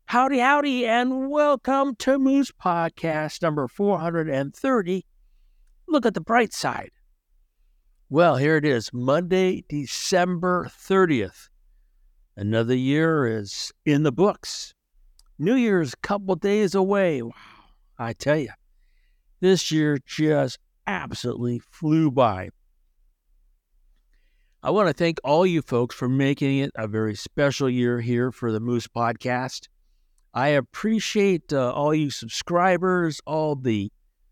Howdy, howdy, and welcome to Moose Podcast number 430. Look at the bright side. Well, here it is, Monday, December 30th. Another year is in the books. New Year's a couple days away. Wow, I tell you, this year just absolutely flew by. I want to thank all you folks for making it a very special year here for the Moose Podcast. I appreciate all you subscribers, all the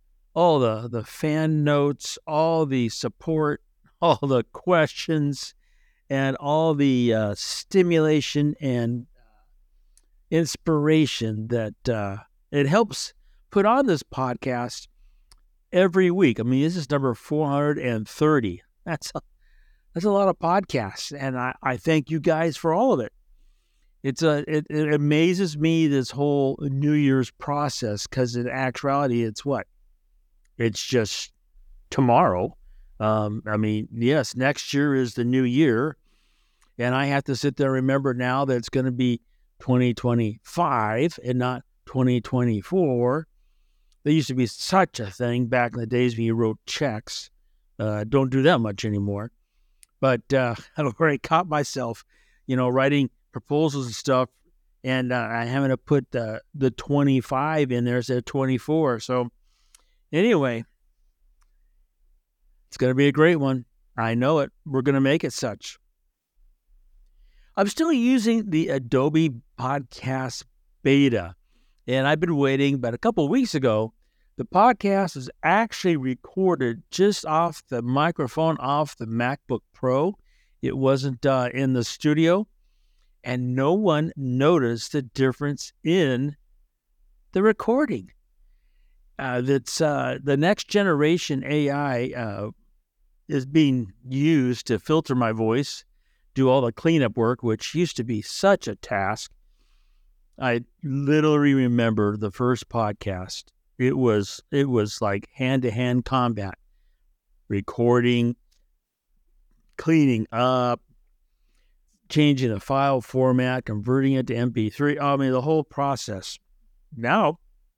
fan notes, all the support, all the questions, and all the stimulation and inspiration that it helps put on this podcast every week. I mean, this is number 430. That's a lot of podcasts, and I thank you guys for all of it. It amazes me, this whole New Year's process, because in actuality, it's what? It's just tomorrow. Yes, next year is the new year, and I have to sit there and remember now that it's going to be 2025 and not 2024. There used to be such a thing back in the days when you wrote checks. Don't do that much anymore. But I've already caught myself, writing proposals and stuff, and I having to put the 25 in there instead of 24. So anyway, it's going to be a great one. I know it. We're going to make it such. I'm still using the Adobe Podcast Beta, and I've been waiting, but a couple of weeks ago, the podcast was actually recorded just off the microphone, off the MacBook Pro. It wasn't in the studio. And no one noticed the difference in the recording. The next generation AI is being used to filter my voice, do all the cleanup work, which used to be such a task. I literally remember the first podcast. It was like hand-to-hand combat, recording, cleaning up, changing the file format, converting it to MP3. I mean, the whole process. Now,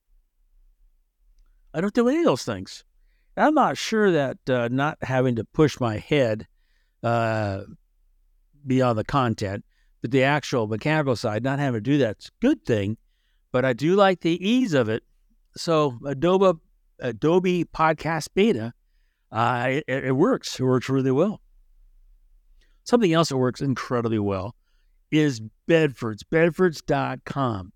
I don't do any of those things. I'm not sure that not having to push my head beyond the content, but the actual mechanical side, not having to do that's a good thing. But I do like the ease of it. So Adobe Podcast Beta, it works. It works really well. Something else that works incredibly well is Bedfords, bedfords.com.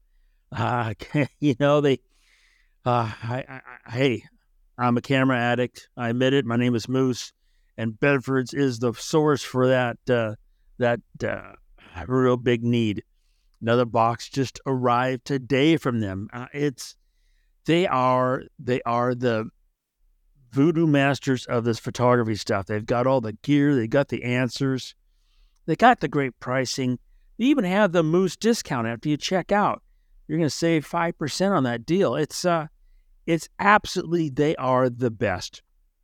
Hey, I'm a camera addict. I admit it. My name is Moose, and Bedfords is the source for that real big need. Another box just arrived today from them. They are the voodoo masters of this photography stuff. They've got all the gear. They got the answers. They got the great pricing. They even have the Moose discount after you check out. You're going to save 5% on that deal. It's absolutely, they are the best.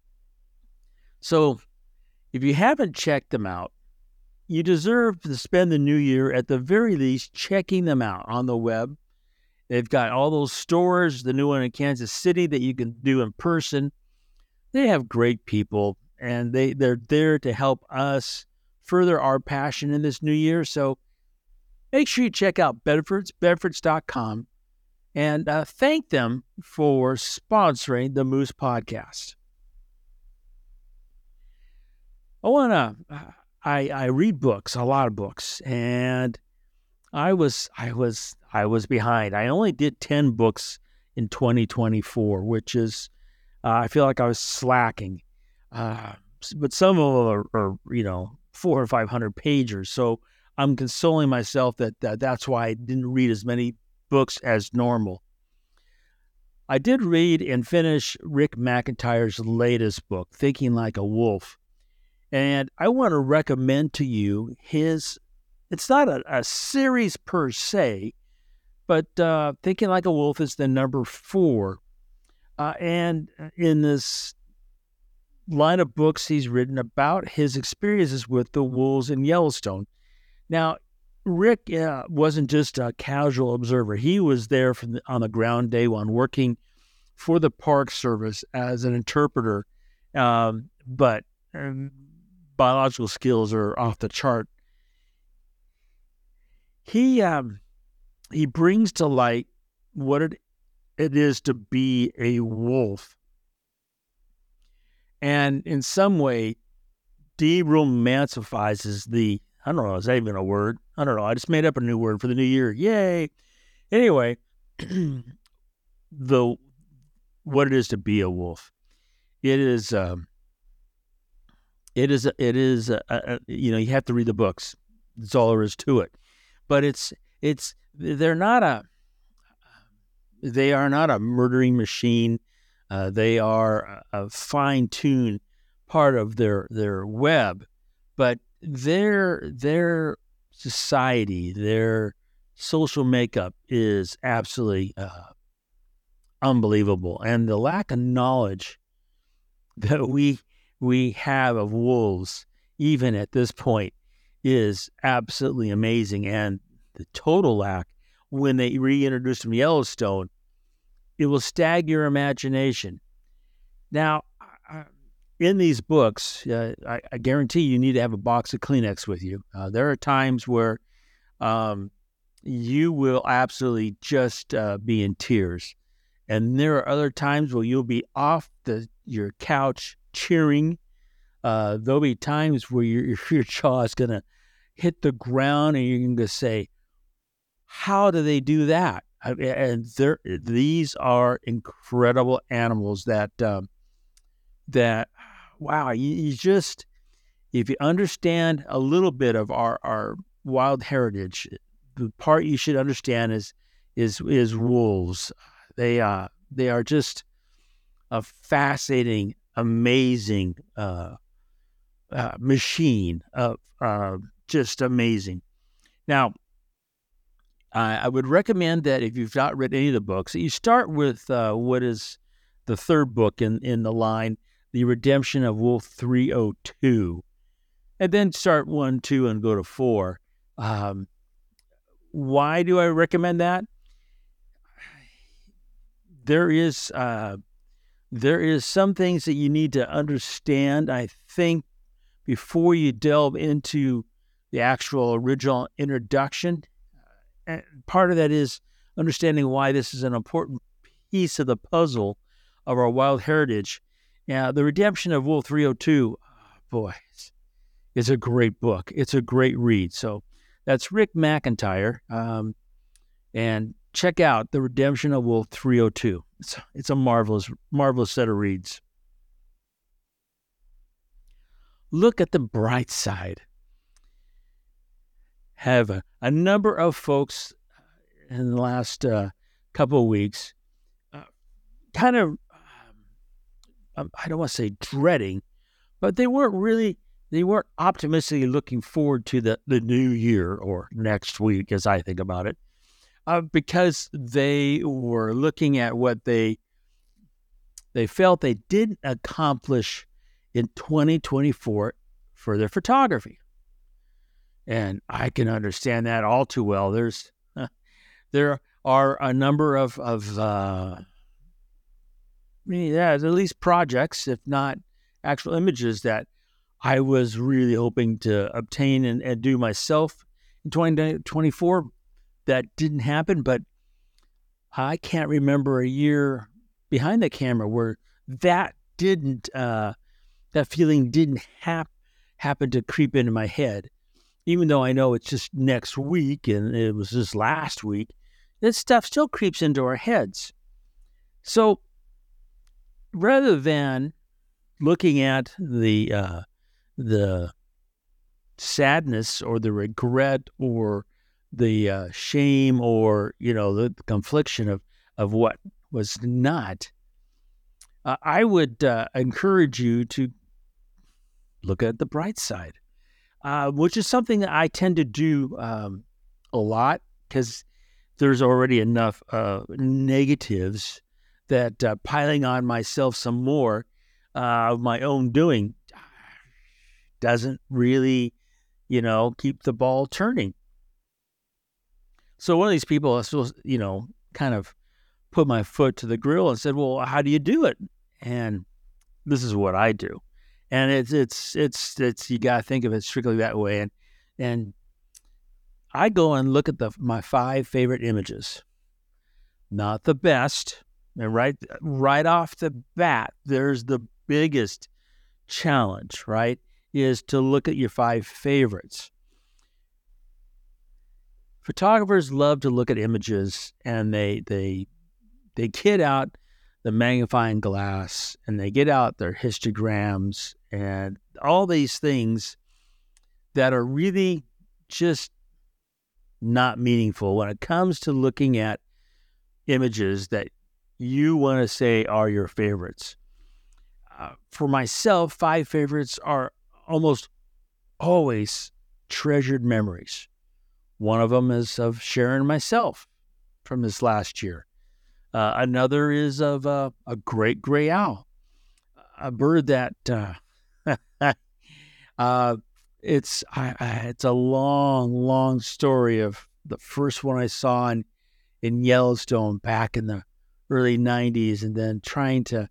So if you haven't checked them out, you deserve to spend the new year at the very least checking them out on the web. They've got all those stores, the new one in Kansas City that you can do in person. They have great people, and they're there to help us further our passion in this new year. So make sure you check out Bedfords, bedfords.com, and thank them for sponsoring the Moose Podcast. I read books, a lot of books, and I was behind. I only did 10 books in 2024, which is, I feel like I was slacking. But some of them are 400 or 500 pagers. So I'm consoling myself that's why I didn't read as many books as normal. I did read and finish Rick McIntyre's latest book, Thinking Like a Wolf. And I want to recommend to you it's not a series per se, but Thinking Like a Wolf is the number 4. And in this line of books he's written about his experiences with the wolves in Yellowstone. Now, Rick wasn't just a casual observer. He was there on the ground day one, working for the Park Service as an interpreter, but biological skills are off the chart. He brings to light what it is to be a wolf, and in some way de-romanticizes the, I don't know, is that even a word? I don't know. I just made up a new word for the new year. Yay. Anyway, what it is to be a wolf. It is, you have to read the books. That's all there is to it. But they are not a murdering machine. They are a fine-tuned part of their web, but their society, their social makeup is absolutely unbelievable, and the lack of knowledge that we have of wolves, even at this point, is absolutely amazing. And the total lack, when they reintroduced them to Yellowstone, it will stag your imagination. Now, in these books, I guarantee you need to have a box of Kleenex with you. There are times where you will absolutely just be in tears. And there are other times where you'll be off your couch cheering. There'll be times where your jaw is going to hit the ground and you're going to say, how do they do that? And these are incredible animals that wow, you just, if you understand a little bit of our wild heritage, the part you should understand is wolves. They are just a fascinating, amazing machine of just amazing. Now, I would recommend that if you've not read any of the books, that you start with what is the third book in the line, The Redemption of Wolf 302, and then start 1, 2, and go to 4. Why do I recommend that? There is some things that you need to understand, I think, before you delve into the actual original introduction. And part of that is understanding why this is an important piece of the puzzle of our wild heritage. Now, The Redemption of Wolf 302, boy, it's a great book. It's a great read. So that's Rick McIntyre. And check out The Redemption of Wolf 302. It's a marvelous, marvelous set of reads. Look at the bright side. Have a number of folks in the last couple of weeks kind of, I don't want to say dreading, but they weren't optimistically looking forward to the new year or next week, as I think about it, because they were looking at what they felt they didn't accomplish in 2024 for their photography. And I can understand that all too well. There are a number of at least projects, if not actual images, that I was really hoping to obtain and do myself in 2024 that didn't happen. But I can't remember a year behind the camera where that feeling didn't happen to creep into my head. Even though I know it's just next week and it was just last week, this stuff still creeps into our heads. So rather than looking at the sadness or the regret or the shame or, the confliction of what was not, I would encourage you to look at the bright side. Which is something that I tend to do a lot because there's already enough negatives that piling on myself some more of my own doing doesn't really, keep the ball turning. So one of these people, I suppose, kind of put my foot to the grill and said, well, how do you do it? And this is what I do. And it's you got to think of it strictly that way. And I go and look at my 5 favorite images, not the best. And right off the bat, there's the biggest challenge, right? Is to look at your 5 favorites. Photographers love to look at images, and they get out the magnifying glass and they get out their histograms and all these things that are really just not meaningful when it comes to looking at images that you want to say are your favorites. For myself, 5 favorites are almost always treasured memories. One of them is of Sharon and myself from this last year. Another is of a great gray owl, a bird that it's a long story of the first one I saw in Yellowstone back in the early 90s, and then trying to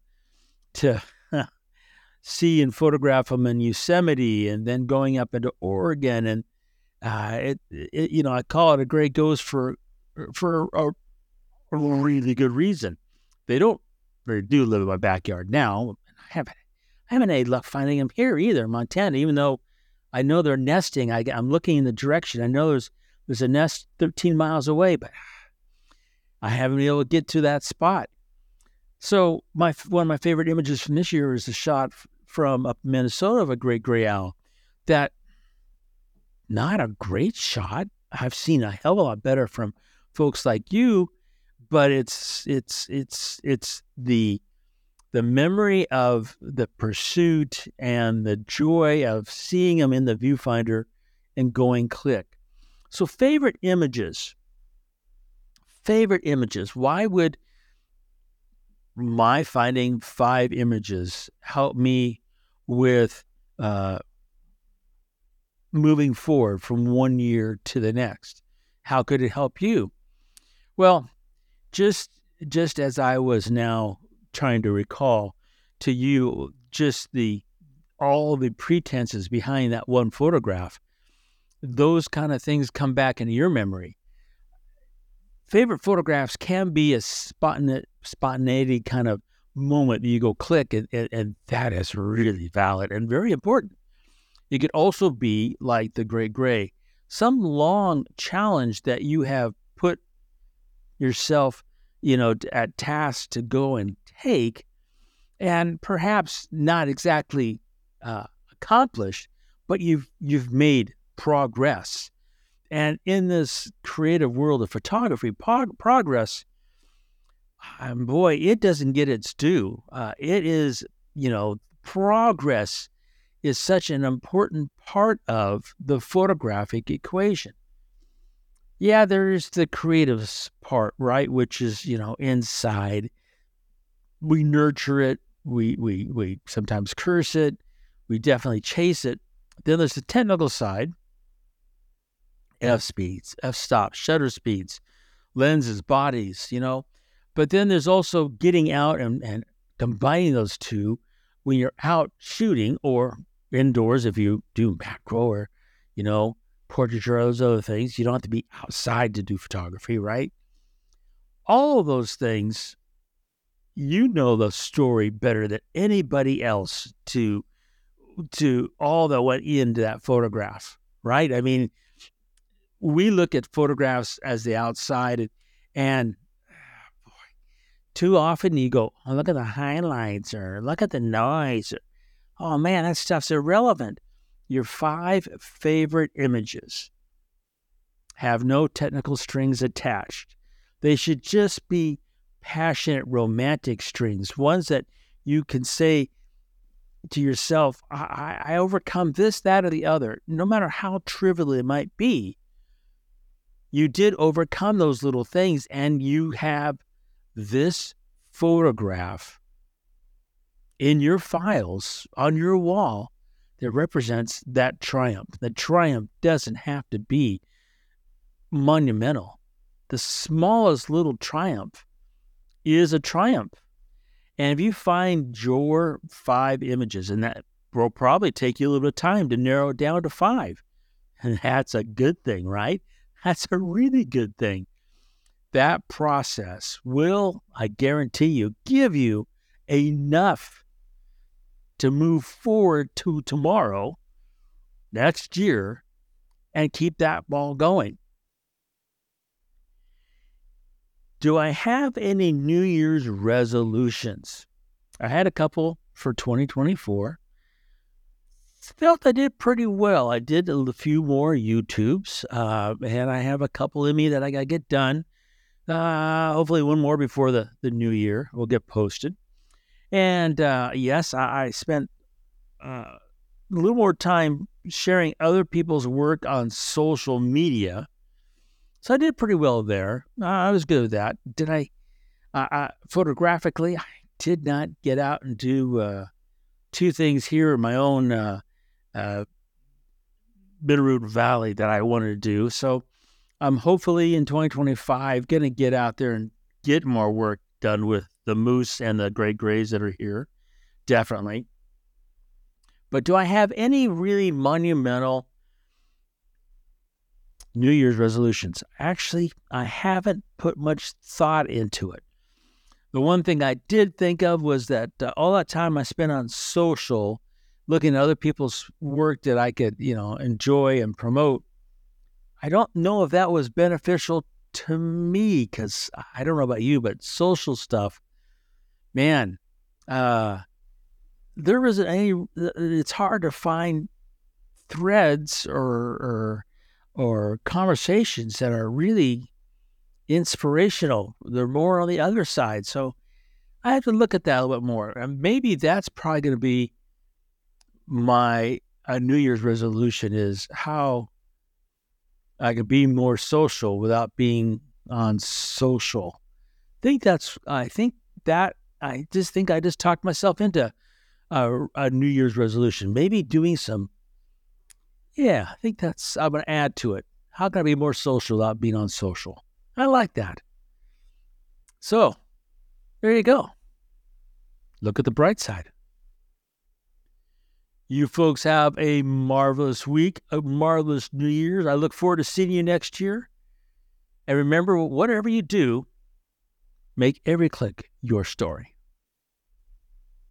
see and photograph them in Yosemite, and then going up into Oregon, and I call it a gray ghost for a really good reason. They do live in my backyard now. I haven't had luck finding them here either in Montana, even though I know they're nesting. I'm looking in the direction. I know there's a nest 13 miles away, but I haven't been able to get to that spot. So one of my favorite images from this year is a shot from up in Minnesota of a great gray owl. That not a great shot. I've seen a hell of a lot better from folks like you, but it's the memory of the pursuit and the joy of seeing them in the viewfinder and going click. So favorite images. Why would my finding 5 images help me with moving forward from one year to the next? How could it help you? Well, just as I was now trying to recall to you just all the pretenses behind that one photograph, those kind of things come back into your memory. Favorite photographs can be a spontaneity kind of moment that you go click, and that is really valid and very important. It could also be like the great gray, some long challenge that you have put yourself, at task to go and take, and perhaps not exactly accomplished, but you've made progress. And in this creative world of photography, progress, boy, it doesn't get its due. It is, progress is such an important part of the photographic equation. Yeah, there's the creative part, right? Which is, inside. We nurture it. We sometimes curse it. We definitely chase it. Then there's the technical side. F-speeds, f-stops, shutter speeds, lenses, bodies, But then there's also getting out and combining those two when you're out shooting or indoors if you do macro or, portraiture or those other things. You don't have to be outside to do photography, right? All of those things, the story better than anybody else to all that went into that photograph, right? I mean, we look at photographs as the outside, and boy, too often you go, oh, look at the highlights or look at the noise. Oh man, that stuff's irrelevant. Your 5 favorite images have no technical strings attached. They should just be passionate, romantic strings, ones that you can say to yourself, I overcome this, that, or the other, no matter how trivial it might be. You did overcome those little things, and you have this photograph in your files on your wall that represents that triumph. The triumph doesn't have to be monumental. the smallest little triumph is a triumph. And if you find your 5 images, and that will probably take you a little bit of time to narrow it down to 5, and that's a good thing, right? That's a really good thing. That process will, I guarantee you, give you enough to move forward to tomorrow, next year, and keep that ball going. Do I have any New Year's resolutions? I had a couple for 2024. Felt I did pretty well. I did a few more YouTubes, and I have a couple in me that I got to get done. Hopefully one more before the new year will get posted. And yes, I spent a little more time sharing other people's work on social media. So I did pretty well there. I was good with that. Did I photographically, I did not get out and do 2 things here in my own Bitterroot Valley that I wanted to do. So I'm hopefully in 2025 going to get out there and get more work done with the moose and the great grays that are here. Definitely. But do I have any really monumental New Year's resolutions? Actually, I haven't put much thought into it. The one thing I did think of was that all that time I spent on social, looking at other people's work that I could, enjoy and promote, I don't know if that was beneficial to me, because I don't know about you, but social stuff, man, there isn't any, it's hard to find threads or conversations that are really inspirational. They're more on the other side. So I have to look at that a little bit more. And maybe that's probably going to be my New Year's resolution, is how I could be more social without being on social. I just talked myself into a New Year's resolution. Maybe doing some, I'm going to add to it. How can I be more social without being on social? I like that. So, there you go. Look at the bright side. You folks have a marvelous week, a marvelous New Year's. I look forward to seeing you next year. And remember, whatever you do, make every click your story.